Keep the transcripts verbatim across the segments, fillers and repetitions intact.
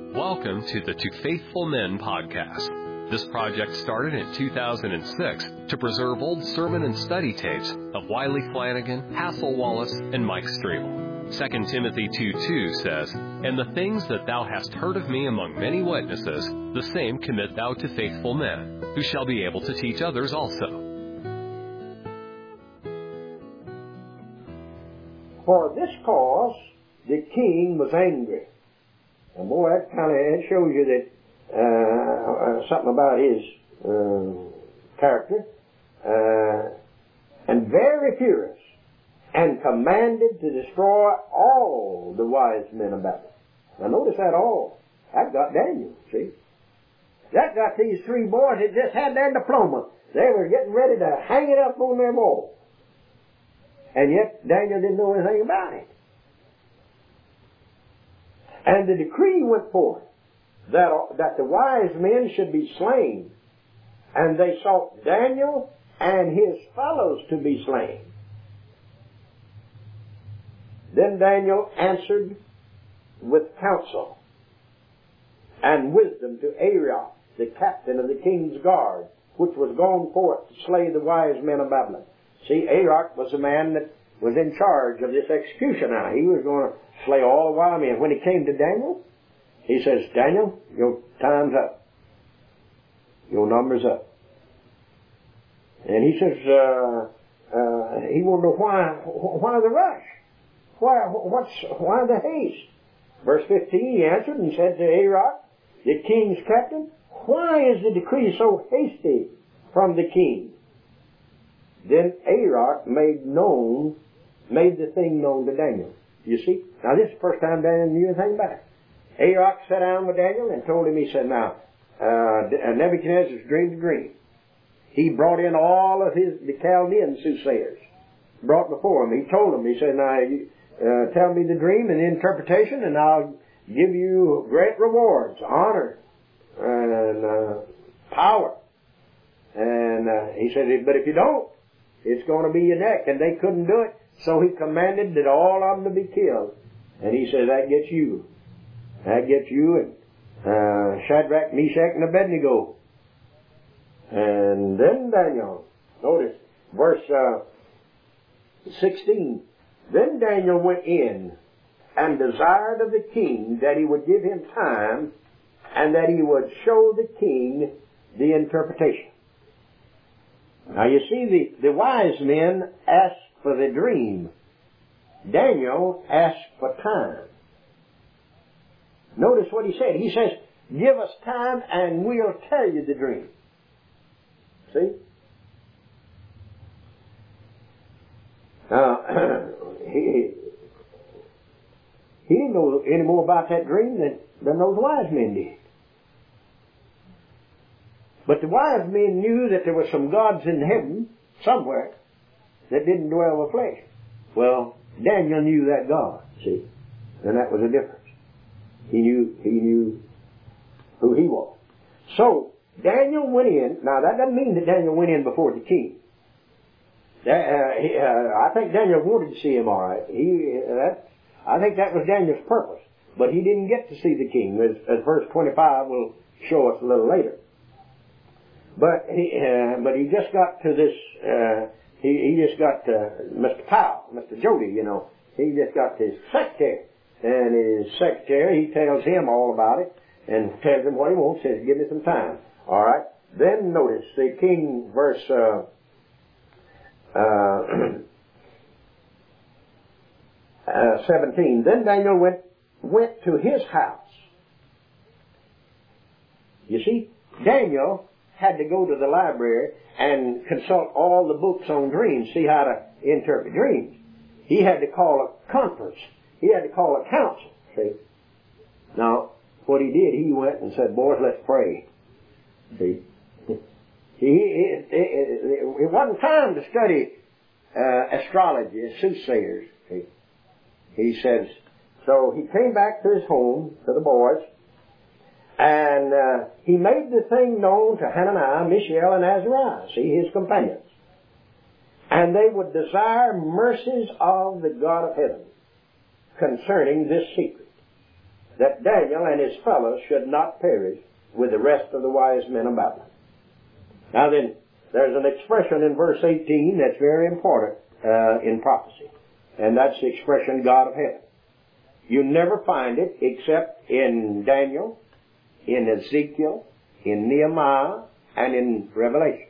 Welcome to the To Faithful Men podcast. This project started in two thousand six to preserve old sermon and study tapes of Wiley Flanagan, Hassel Wallace, and Mike Strable. Second Timothy two two says, "And the things that thou hast heard of me among many witnesses, the same commit thou to faithful men, who shall be able to teach others also." For this cause the king was angry. And boy, that kind of it shows you that uh, something about his uh, character. Uh, and very furious, and commanded to destroy all the wise men of Babylon. Now notice that all. That got Daniel, see? That got these three boys that just had their diploma. They were getting ready to hang it up on their wall. And yet Daniel didn't know anything about it. And the decree went forth that, that the wise men should be slain. And they sought Daniel and his fellows to be slain. Then Daniel answered with counsel and wisdom to Arioch, the captain of the king's guard, which was gone forth to slay the wise men of Babylon. See, Arioch was the man that was in charge of this execution now. He was going to slay all the wise men. When he came to Daniel, he says, "Daniel, your time's up. Your number's up." And he says, uh, uh, he wanted to know why, why the rush? Why, what's, why the haste? Verse fifteen, he answered and said to Arioch, the king's captain, "Why is the decree so hasty from the king?" Then Arioch made known, made the thing known to Daniel. You see? Now this is the first time Daniel knew anything about it. Arioch sat down with Daniel and told him, he said, now, uh, Nebuchadnezzar's dreamed a dream. He brought in all of his, the Chaldean soothsayers, brought before him. He told them, he said, now, uh, tell me the dream and the interpretation, and I'll give you great rewards, honor, and uh, power. And uh, he said, but if you don't, it's going to be your neck. And they couldn't do it. So he commanded that all of them to be killed. And he said, that gets you. That gets you and uh, Shadrach, Meshach, and Abednego. And then Daniel, notice, verse uh, sixteen. Then Daniel went in and desired of the king that he would give him time and that he would show the king the interpretation. Now you see, the, the wise men asked for the dream. Daniel asked for time. Notice what he said. He says, give us time and we'll tell you the dream. See? Now, he, he didn't know any more about that dream than, than those wise men did. But the wise men knew that there were some gods in heaven somewhere that didn't dwell with flesh. Well, Daniel knew that God, see, and that was the difference. He knew, he knew who he was. So, Daniel went in. Now, that doesn't mean that Daniel went in before the king. That, uh, he, uh, I think Daniel wanted to see him all right. He, uh, that, I think that was Daniel's purpose. But he didn't get to see the king, as, as verse twenty-five will show us a little later. But he, uh, but he just got to this, uh, he, he just got to Mister Powell, Mister Jody, you know. He just got to his secretary. And his secretary, he tells him all about it and tells him what he wants, says, give me some time. All right. Then notice the king, verse, uh, uh, uh, seventeen. Then Daniel went, went to his house. You see, Daniel had to go to the library and consult all the books on dreams, see how to interpret dreams. He had to call a conference. He had to call a council, see. Now, what he did, he went and said, boys, let's pray. See. He, it, it, it, it wasn't time to study uh, astrology, soothsayers, see. He says, so he came back to his home, to the boys, and uh, he made the thing known to Hananiah, Mishael, and Azariah, see, his companions. And they would desire mercies of the God of heaven concerning this secret. that Daniel and his fellows should not perish with the rest of the wise men of Babylon. Now then, there's an expression in verse eighteen that's very important uh, in prophecy. And that's the expression, God of heaven. You never find it except in Daniel, in Ezekiel, in Nehemiah, and in Revelation.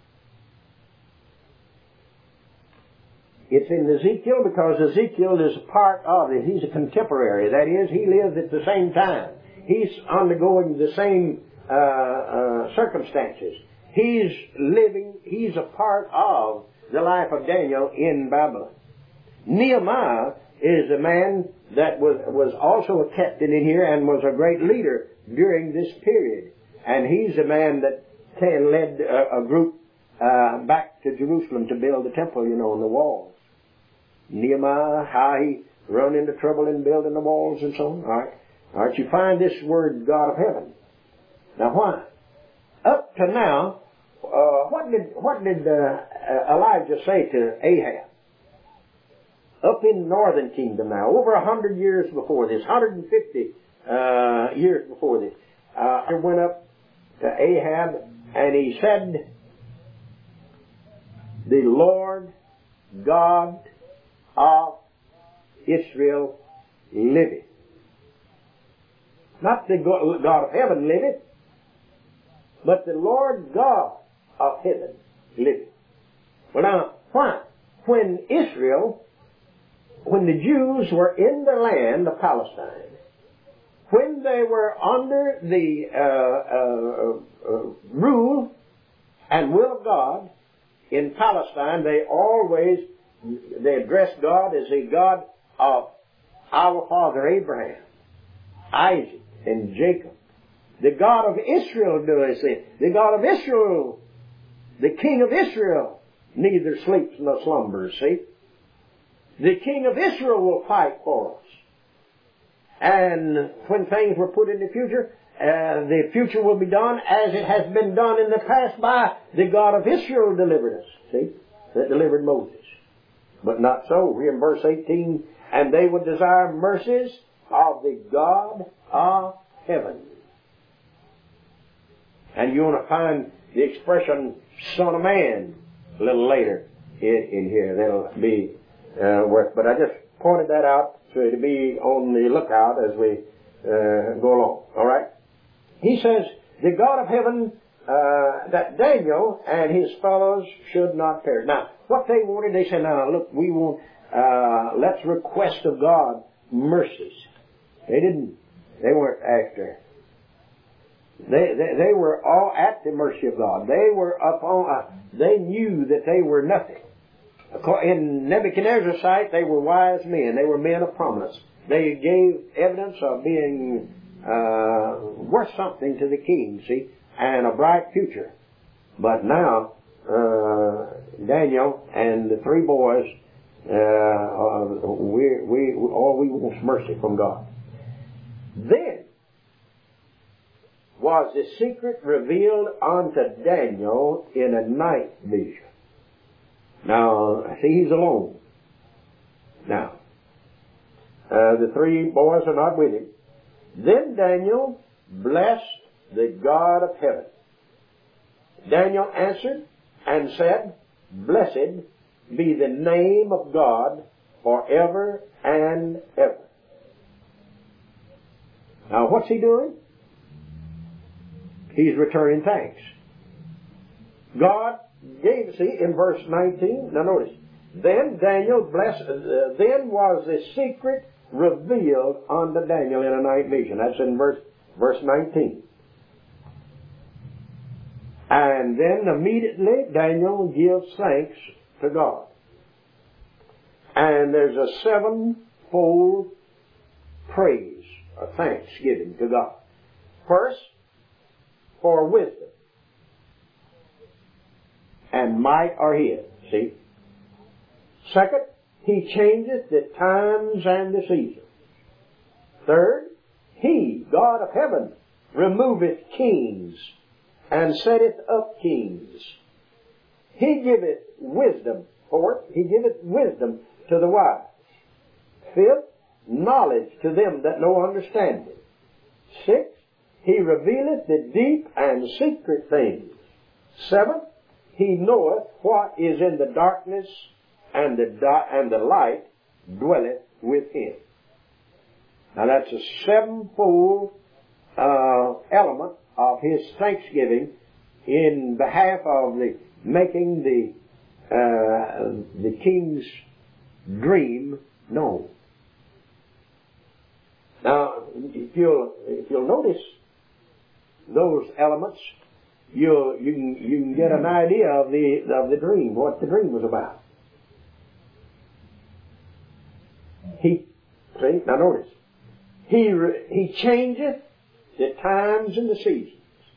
It's in Ezekiel because Ezekiel is a part of it. He's a contemporary. That is, he lives at the same time. He's undergoing the same uh, uh, circumstances. He's living, he's a part of the life of Daniel in Babylon. Nehemiah is a man that was, was also a captain in here and was a great leader during this period. And he's a man that can led a, a group uh, back to Jerusalem to build the temple, you know, on the walls. Nehemiah, how he run into trouble in building the walls and so on. All right. All right, you find this word, God of heaven. Now why? Up to now, uh, what did, what did uh, Elijah say to Ahab? Up in the northern kingdom now, over a hundred years before this, one hundred fifty uh, years before this, uh, he went up to Ahab and he said, the Lord God of Israel liveth. Not the God of heaven liveth, but the Lord God of heaven liveth. Well now, why? When Israel, when the Jews were in the land of Palestine, when they were under the uh, uh, uh, rule and will of God in Palestine, they always, they addressed God as the God of our father Abraham, Isaac, and Jacob. The God of Israel, do they say? The God of Israel, the King of Israel, neither sleeps nor slumbers, see? The King of Israel will fight for us. And when things were put in the future, uh, the future will be done as it has been done in the past by the God of Israel delivered us. See? That delivered Moses. But not so. We're in verse eighteen. And they would desire mercies of the God of heaven. And you want to find the expression Son of Man a little later in, in here. That'll be uh, worth. But I just pointed that out so to be on the lookout as we uh, go along. All right? He says, the God of heaven, uh, that Daniel and his fellows should not perish. Now, what they wanted, they said, now, look, we want, uh, let's request of God mercies. They didn't, they weren't after. They, they, they were all at the mercy of God. They were upon, uh, they knew that they were nothing. In Nebuchadnezzar's sight, they were wise men. They were men of prominence. They gave evidence of being uh, worth something to the king, see, and a bright future. But now, uh, Daniel and the three boys, uh, we, we, all we want is mercy from God. Then was the secret revealed unto Daniel in a night vision. Now, see, he's alone. Now, uh, the three boys are not with him. Then Daniel blessed the God of heaven. Daniel answered and said, blessed be the name of God forever and ever. Now, what's he doing? He's returning thanks. God gave, see, in verse nineteen, now notice, then Daniel blessed, uh, then was the secret revealed unto Daniel in a night vision. That's in verse, verse nineteen. And then immediately Daniel gives thanks to God. And there's a sevenfold praise or thanksgiving to God. First, for wisdom and might are his. See? Second, he changeth the times and the seasons. Third, he, God of heaven, removeth kings and setteth up kings. He giveth wisdom. Fourth, he giveth wisdom to the wise. Fifth, knowledge to them that know understanding. Six, he revealeth the deep and secret things. Seven, he knoweth what is in the darkness, and the, di- and the light dwelleth with him. Now that's a sevenfold uh, element of his thanksgiving in behalf of the making the uh, the king's dream known. Now, if you'll if you'll notice those elements, you'll you can you can get an idea of the of the dream, what the dream was about. He see now notice he re, he changeth the times and the seasons.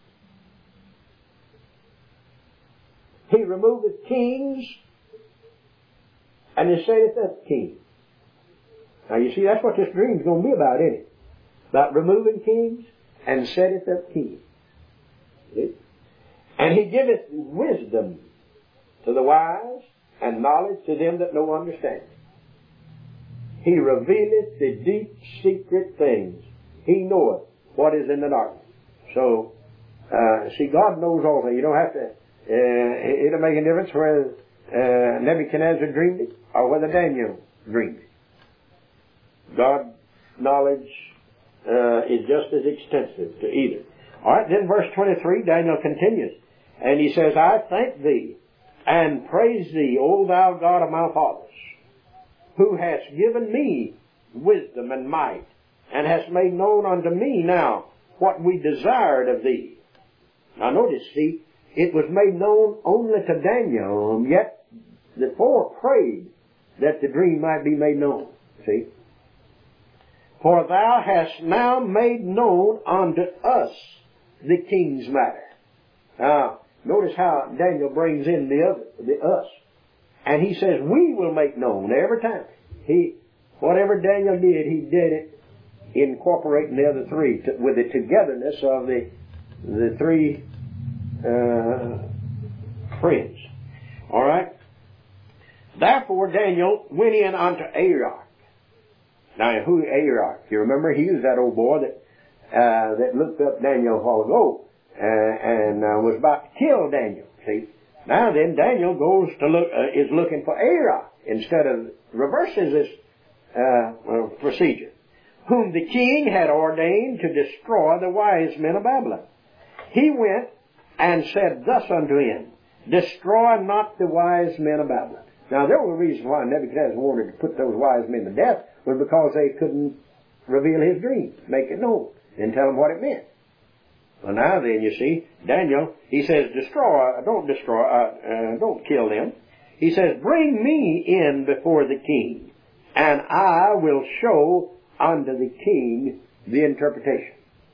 He removeth kings, and he saith up kings. Now you see, that's what this dream's going to be about, isn't it? About removing kings and setteth up kings. See? And he giveth wisdom to the wise and knowledge to them that know understanding. He revealeth the deep secret things. He knoweth what is in the darkness. So, uh, see, God knows all things. You don't have to, uh, it'll make a difference whether uh, Nebuchadnezzar dreamed it or whether Daniel dreamed it. God's knowledge uh, is just as extensive to either. All right, then verse twenty-three, Daniel continues. And he says, I thank thee and praise thee, O thou God of my fathers, who hast given me wisdom and might, and hast made known unto me now what we desired of thee. Now notice, see, it was made known only to Daniel, yet the four prayed that the dream might be made known. See? For thou hast now made known unto us the king's matter. Now, notice how Daniel brings in the other, the us. And he says, we will make known every time. He, whatever Daniel did, he did it incorporating the other three to, with the togetherness of the, the three uh, friends. All right? Therefore Daniel went in unto Arioch. Now, who Arioch? You remember, he was that old boy that uh, that looked up Daniel a while ago uh, and uh, was about to kill Daniel. See, now then, Daniel goes to look uh, is looking for Arioch instead of reverses this uh, uh, procedure, whom the king had ordained to destroy the wise men of Babylon. He went and said thus unto him, destroy not the wise men of Babylon. Now, there was a reason why Nebuchadnezzar wanted to put those wise men to death, was because they couldn't reveal his dream, make it known, and tell him what it meant. Well, now then, you see, Daniel, he says, destroy, don't destroy, uh, uh, don't kill them. He says, bring me in before the king, and I will show unto the king the interpretation.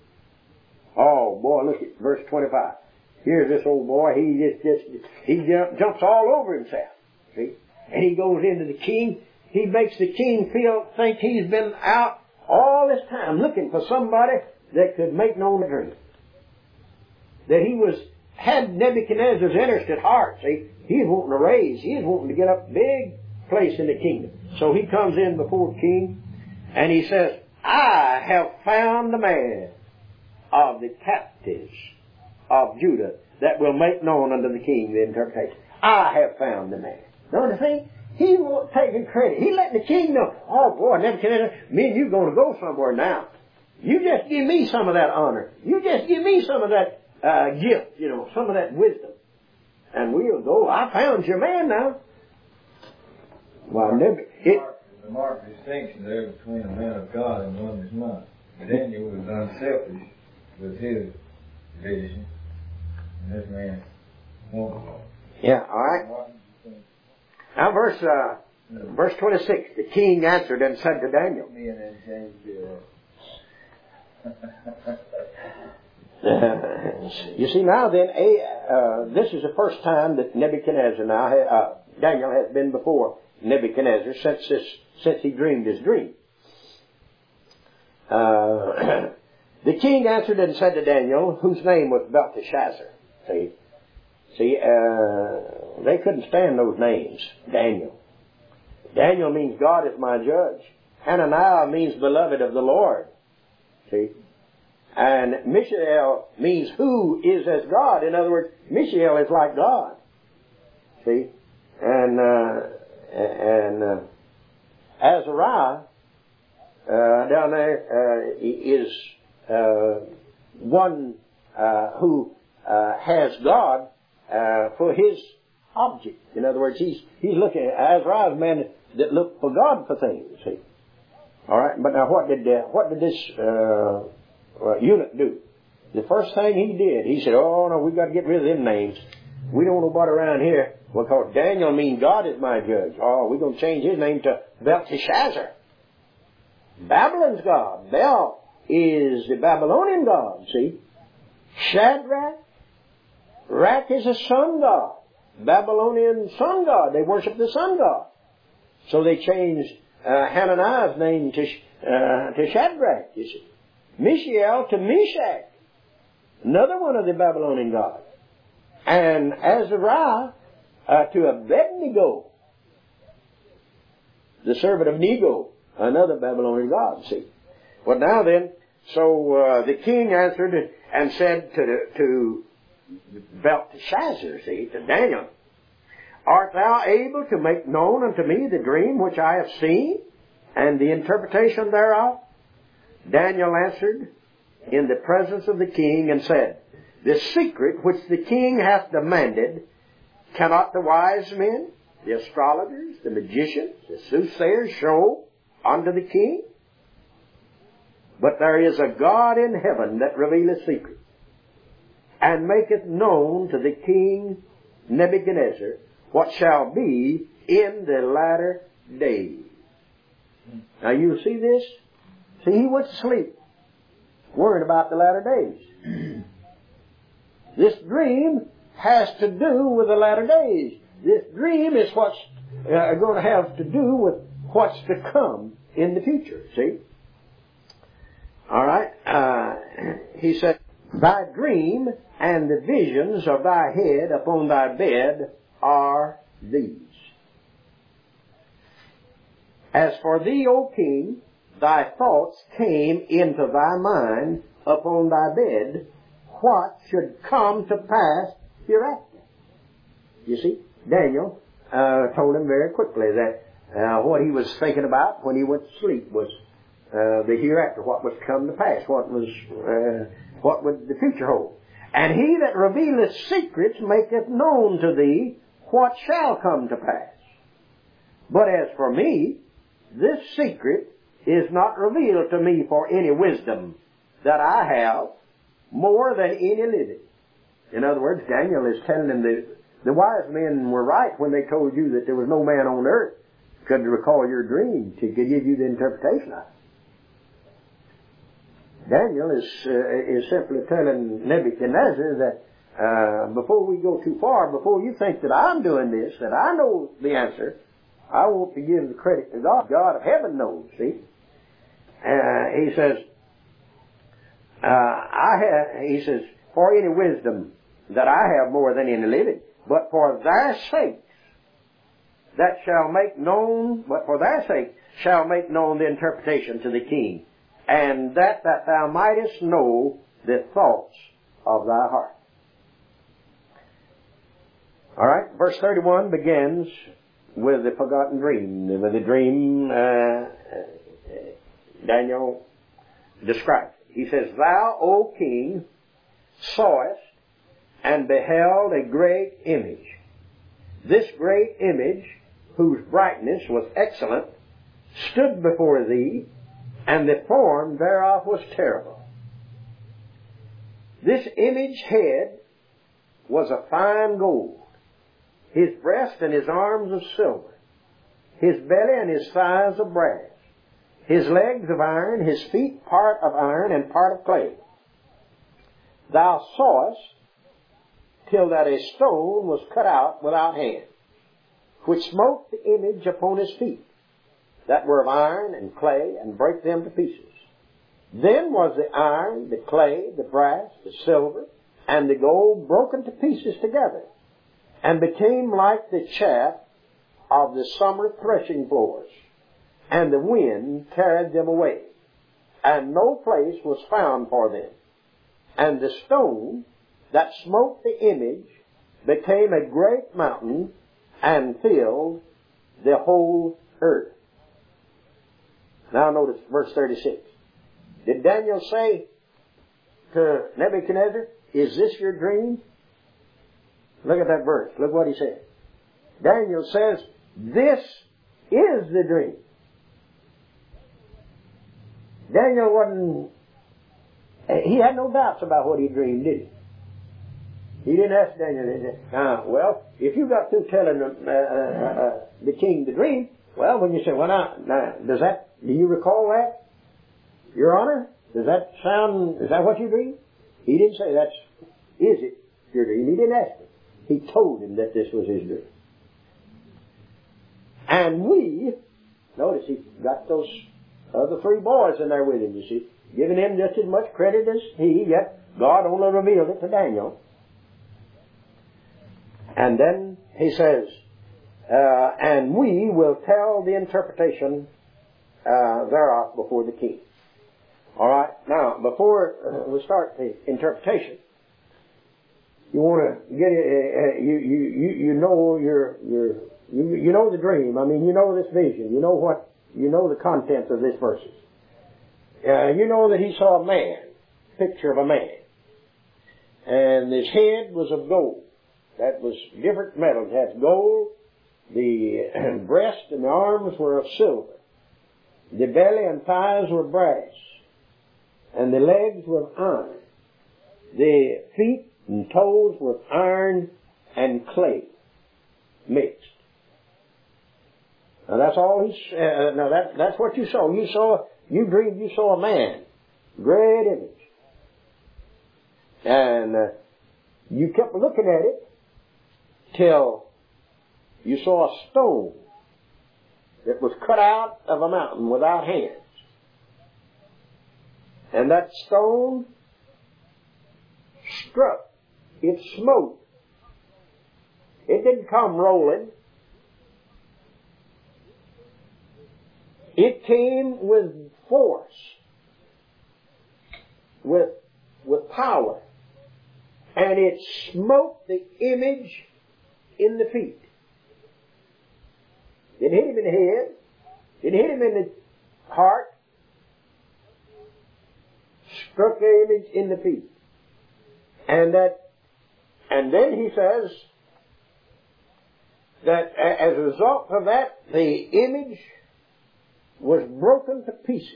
Oh, boy, look at verse twenty-five. Here's this old boy, he just, just he jump, jumps all over himself, see? And he goes into the king. He makes the king feel, think he's been out all this time looking for somebody that could make known the dream. That he was, had Nebuchadnezzar's interest at heart, see. He's wanting to raise, he's wanting to get up big place in the kingdom. So he comes in before the king, and he says, I have found the man of the captives of Judah that will make known unto the king the interpretation. I have found the man. Know the thing? He won't take credit. He letting the king know, oh boy, Nebuchadnezzar, me and you going to go somewhere now. You just give me some of that honor. You just give me some of that uh, gift, you know, some of that wisdom. And we'll go, I found your man now. Well, Nebuchadnezzar, it, the marked distinction there between a man of God and one that's not. Daniel was unselfish with his vision, and this man won't. Yeah, all right. Now, verse uh, verse twenty-six, the king answered and said to Daniel. uh, you see, now then, uh, this is the first time that Nebuchadnezzar now, uh, Daniel has been before Nebuchadnezzar since this, since he dreamed his dream. Uh, the king answered and said to Daniel, whose name was Belteshazzar. See, see, uh, they couldn't stand those names. Daniel. Daniel means God is my judge, Hananiah means beloved of the Lord. See? And Mishael means who is as God. In other words, Mishael is like God. See? And, uh, and, uh, Azariah, uh, down there, uh, is, uh, one, uh, who, uh, has God, uh, for his object. In other words, he's, he's looking at, Azariah is a man that looked for God for things, see? Alright, but now what did, uh, what did this, uh, uh, eunuch do? The first thing he did, he said, oh no, we've got to get rid of them names. We don't want nobody around here. Because Daniel means God is my judge. Oh, we're going to change his name to Belteshazzar. Babylon's God. Bel is the Babylonian God, see? Shadrach. Rak is a sun god. Babylonian sun god. They worship the sun god. So they changed uh, Hananiah's name to, uh, to Shadrach, you see. Mishael to Meshach. Another one of the Babylonian gods. And Azariah Uh, to Abednego, the servant of Nego, another Babylonian god, see. Well, now then, so uh, the king answered and said to, to Belteshazzar, see, to Daniel, art thou able to make known unto me the dream which I have seen, and the interpretation thereof? Daniel answered in the presence of the king and said, the secret which the king hath demanded, cannot the wise men, the astrologers, the magicians, the soothsayers show unto the king? But there is a God in heaven that revealeth secrets, and maketh known to the king Nebuchadnezzar what shall be in the latter days. Now you see this? See, he went to sleep, worrying about the latter days. This dream has to do with the latter days. This dream is what's uh, going to have to do with what's to come in the future, see? All right. Uh, he said, thy dream and the visions of thy head upon thy bed are these. As for thee, O king, thy thoughts came into thy mind upon thy bed, what should come to pass hereafter. You see, Daniel uh, told him very quickly that uh, what he was thinking about when he went to sleep was uh, the hereafter, what was to come to pass, what was, uh, what would the future hold. And he that revealeth secrets maketh known to thee what shall come to pass. But as for me, this secret is not revealed to me for any wisdom that I have more than any living. In other words, Daniel is telling them that the wise men were right when they told you that there was no man on earth could recall your dream to give you the interpretation of it. Daniel is uh, is simply telling Nebuchadnezzar that uh, before we go too far, before you think that I'm doing this, that I know the answer, I want to give the credit to God. God of heaven knows, see? Uh, he says, uh, I have, he says, for any wisdom that I have more than any living, but for thy sake that shall make known, but for thy sake shall make known the interpretation to the king, and that that thou mightest know the thoughts of thy heart. All right, verse thirty-one begins with the forgotten dream. With the dream uh, Daniel describes. He says, thou, O king, sawest and beheld a great image. This great image, whose brightness was excellent, stood before thee, and the form thereof was terrible. This image head was of fine gold, his breast and his arms of silver, his belly and his thighs of brass, his legs of iron, his feet part of iron and part of clay. Thou sawest till that a stone was cut out without hand, which smote the image upon his feet, that were of iron and clay, and brake them to pieces. Then was the iron, the clay, the brass, the silver, and the gold broken to pieces together, and became like the chaff of the summer threshing floors, and the wind carried them away, and no place was found for them. And the stone that smote the image became a great mountain and filled the whole earth. Now notice verse thirty-six. Did Daniel say to Nebuchadnezzar, is this your dream? Look at that verse. Look what he said. Daniel says, this is the dream. Daniel wasn't, he had no doubts about what he dreamed, did he? He didn't ask Daniel, uh, well, if you got through telling the, uh, uh, uh, the king the dream, well, when you say, well, now, now, does that, do you recall that? Your Honor, does that sound, is that what you dreamed? He didn't say that's, is it your dream? He didn't ask him. He told him that this was his dream. And we, notice he got those other three boys in there with him, you see, giving him just as much credit as he, yet God only revealed it to Daniel. And then he says, uh, and we will tell the interpretation uh, thereof before the king. All right. Now, before uh, we start the interpretation, you want to get uh, you you you you know your your you you know the dream. I mean, you know this vision. You know what you know the contents of this verses. Uh, you know that he saw a man, picture of a man, and his head was of gold. That was different metals. It had gold. The breast and the arms were of silver. The belly and thighs were brass. And the legs were of iron. The feet and toes were of iron and clay mixed. Now that's all he's, uh, now that, that's what you saw. You saw, you dreamed you saw a man. Great image. And uh, you kept looking at it till you saw a stone that was cut out of a mountain without hands. And that stone struck. It smote. It didn't come rolling. It came with force, with, with power. And it smote the image in the feet. It hit him in the head. It hit him in the heart. Struck the image in the feet. And that, and then he says that as a result of that, the image was broken to pieces.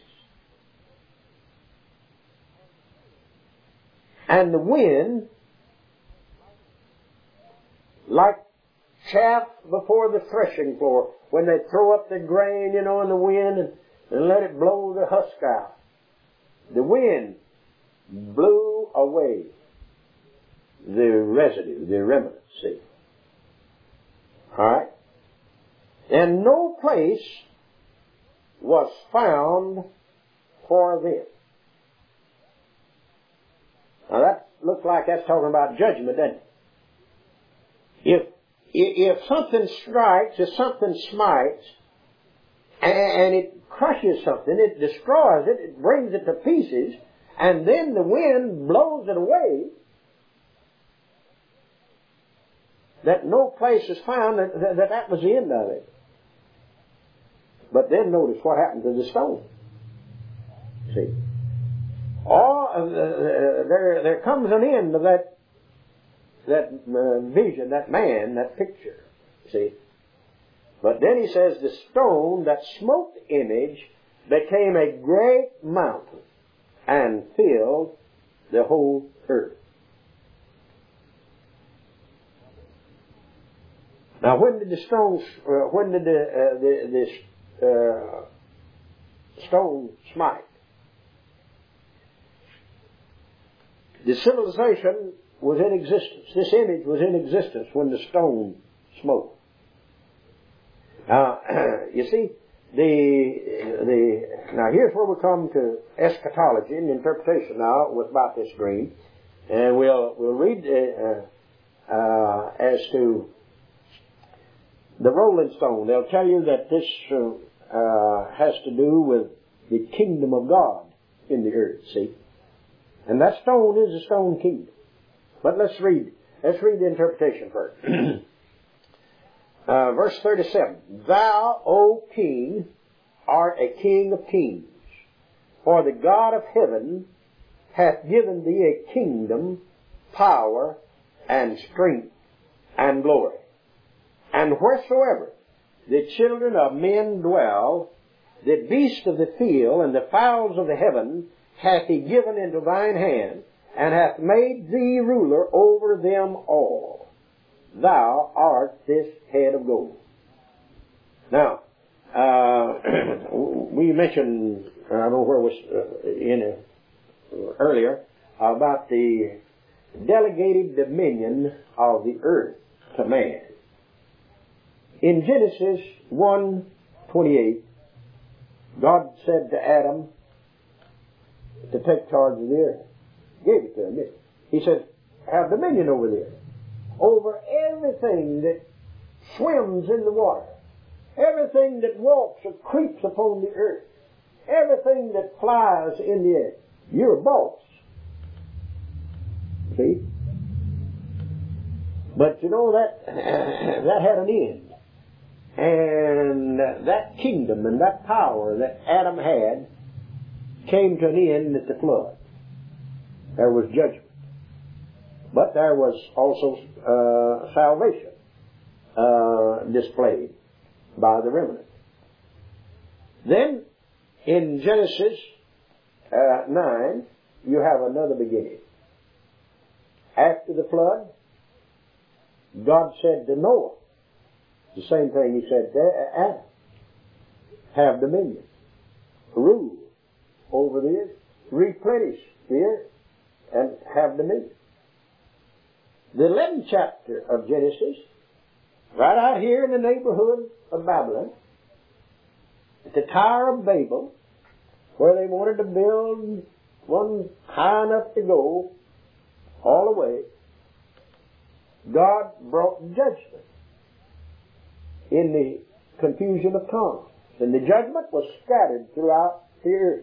And the wind, like chaff before the threshing floor, when they throw up the grain, you know, in the wind and, and let it blow the husk out. The wind blew away the residue, the remnants, see. Alright? And no place was found for them. Now that looks like that's talking about judgment, doesn't it? If, if something strikes, if something smites, and it crushes something, it destroys it, it brings it to pieces, and then the wind blows it away, that no place is found, that that, that was the end of it. But then notice what happened to the stone. See? All, uh, uh, there, there comes an end to that, that uh, vision, that man, that picture. See? But then he says, the stone that smote the image became a great mountain and filled the whole earth. Now, when did the stone, uh, when did the, uh, the this uh, stone smite? The civilization was in existence. This image was in existence when the stone smote. Now, you see, the the now here's where we come to eschatology and interpretation now about this dream, and we'll we'll read uh, uh, as to the rolling stone. They'll tell you that this uh, uh, has to do with the kingdom of God in the earth, see? And that stone is a stone kingdom. But let's read, let's read the interpretation first. uh, verse thirty-seven. Thou, O King, art a King of kings, for the God of heaven hath given thee a kingdom, power, and strength, and glory. And wheresoever the children of men dwell, the beasts of the field and the fowls of the heaven hath he given into thine hand, and hath made thee ruler over them all. Thou art this head of gold. Now, uh, we mentioned, I don't know where it was uh, in uh, earlier, about the delegated dominion of the earth to man. In Genesis one twenty-eight, God said to Adam to take charge of the earth. Gave it to him, didn't he? He said, have dominion over the earth, over everything that swims in the water, everything that walks or creeps upon the earth, everything that flies in the air. You're a boss. See? But you know, that that had an end. And that kingdom and that power that Adam had came to an end at the flood. There was judgment. But there was also uh, salvation uh, displayed by the remnant. Then, in Genesis uh, nine, you have another beginning. After the flood, God said to Noah, the same thing he said to Adam, have dominion, rule over the earth, replenish the earth, and have dominion. The eleventh chapter of Genesis, right out here in the neighborhood of Babylon, at the Tower of Babel, where they wanted to build one high enough to go all the way, God brought judgment in the confusion of tongues. And the judgment was scattered throughout the earth.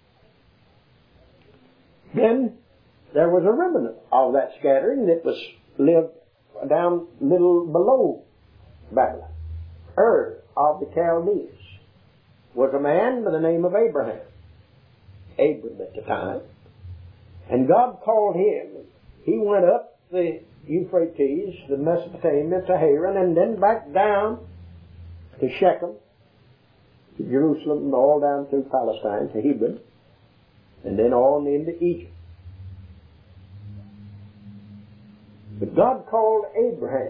Then there was a remnant of that scattering that was lived down little below Babylon. Ur of the Chaldees was a man by the name of Abraham. Abram at the time. And God called him. He went up the Euphrates, the Mesopotamia, to Haran, and then back down to Shechem, to Jerusalem, and all down through Palestine to Hebron, and then on into Egypt. But God called Abraham.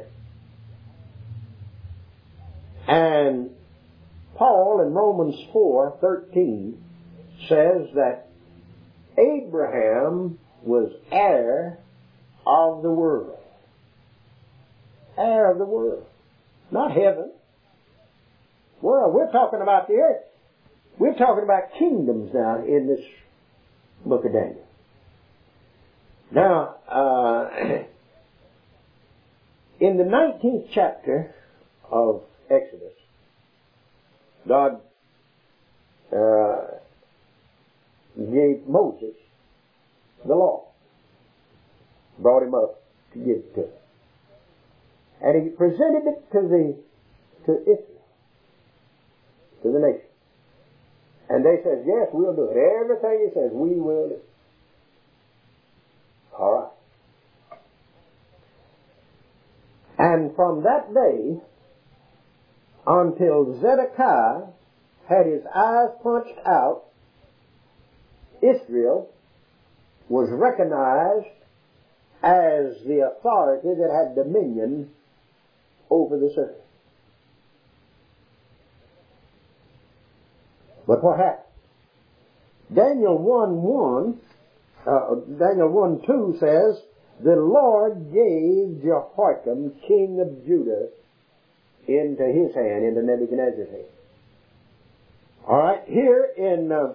And Paul in Romans four thirteen says that Abraham was heir of the world. Heir of the world. Not heaven. Well, we're talking about the earth. We're talking about kingdoms now in this book of Daniel. Now, uh, in the nineteenth chapter of Exodus, God uh, gave Moses the law. Brought him up to give it to him. And he presented it to the to Israel, to the nation. And they said, yes, we'll do it. Everything he says, we will do. All right. And from that day until Zedekiah had his eyes punched out, Israel was recognized as the authority that had dominion over this earth. But what happened? Daniel one one, uh, Daniel one two says, the Lord gave Jehoiakim, king of Judah, into his hand, into Nebuchadnezzar's hand. All right, here in uh,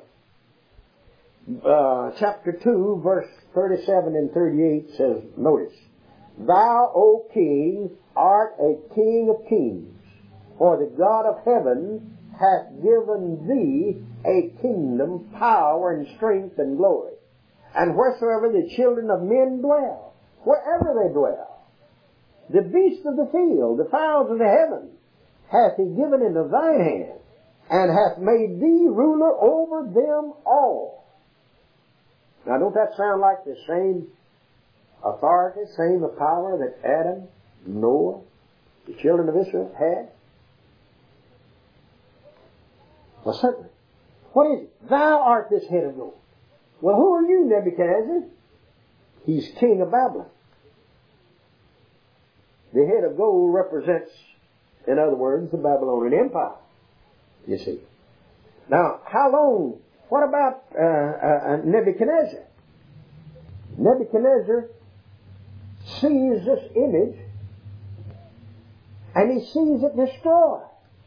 uh, chapter two, verse thirty-seven and thirty-eight says, notice, Thou, O King, art a King of kings, for the God of heaven hath given thee a kingdom, power, and strength, and glory. And wheresoever the children of men dwell, wherever they dwell, the beasts of the field, the fowls of the heaven, hath he given into thine hand, and hath made thee ruler over them all. Now, don't that sound like the same authority, same power that Adam, Noah, the children of Israel had? Well, certainly. What is it? Thou art this head of gold. Well, who are you, Nebuchadnezzar? He's king of Babylon. The head of gold represents, in other words, the Babylonian Empire, you see. Now, how long? What about uh, uh, Nebuchadnezzar? Nebuchadnezzar sees this image, and he sees it destroyed.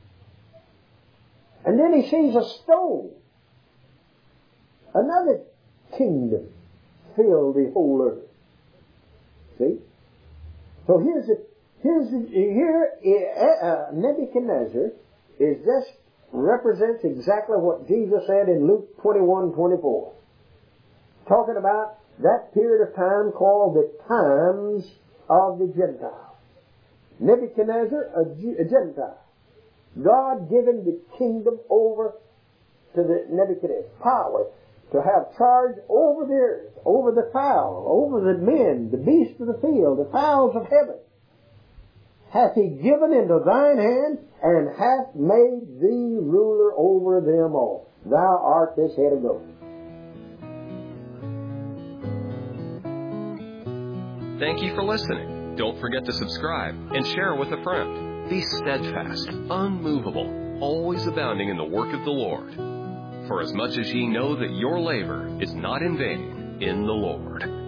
And then he sees a stone. Another kingdom fill the whole earth. See? So here's the, here's the, here uh, Nebuchadnezzar is just represents exactly what Jesus said in Luke twenty-one twenty-four, talking about that period of time called the times of the Gentiles. Nebuchadnezzar, a, a Gentile. God given the kingdom over to the Nebuchadnezzar, power to have charge over the earth, over the fowl, over the men, the beasts of the field, the fowls of heaven. Hath he given into thine hand, and hath made thee ruler over them all. Thou art this head of gold. Thank you for listening. Don't forget to subscribe and share with a friend. Be steadfast, unmovable, always abounding in the work of the Lord. For as much as ye know that your labor is not in vain in the Lord.